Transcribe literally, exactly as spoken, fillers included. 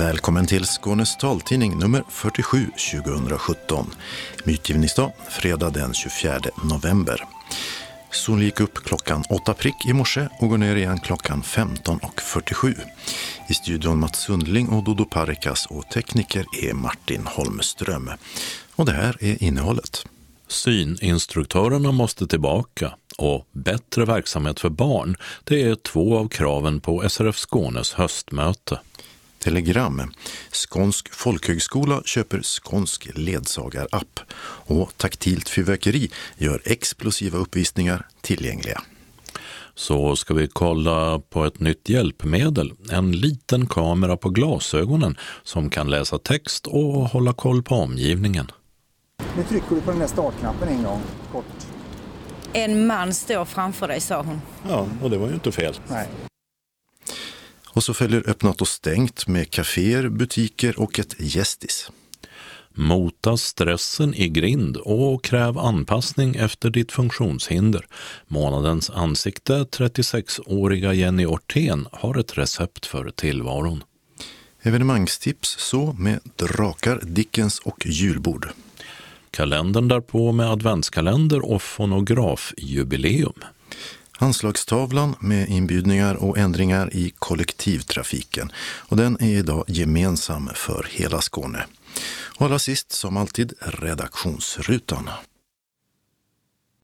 Välkommen till Skånes taltidning nummer fyrtiosju tjugosjutton. Utgivningsdag fredag den tjugofjärde november. Solen gick upp klockan åtta prick i morse och går ner igen klockan femton och fyrtiosju. I studion Mats Sundling och Dodo Parikas och tekniker är Martin Holmström. Och det här är innehållet. Syninstruktörerna måste tillbaka och bättre verksamhet för barn, det är två av kraven på S R F Skånes höstmöte. Telegram. Skånsk folkhögskola köper skånsk ledsagarapp och taktilt fyrverkeri gör explosiva uppvisningar tillgängliga. Så ska vi kolla på ett nytt hjälpmedel, en liten kamera på glasögonen som kan läsa text och hålla koll på omgivningen. Nu trycker du på den där startknappen en gång, kort. En man står framför dig, sa hon. Ja, och det var ju inte fel. Nej. Och så följer öppnat och stängt med kaféer, butiker och ett gästis. Mota stressen i grind och kräv anpassning efter ditt funktionshinder. Månadens ansikte, trettiosexåriga Jenny Ortén, har ett recept för tillvaron. Evenemangstips så med drakar, Dickens och julbord. Kalendern därpå med adventskalender och fonografjubileum. Anslagstavlan med inbjudningar och ändringar i kollektivtrafiken. Och den är idag gemensam för hela Skåne. Och allra sist som alltid redaktionsrutan.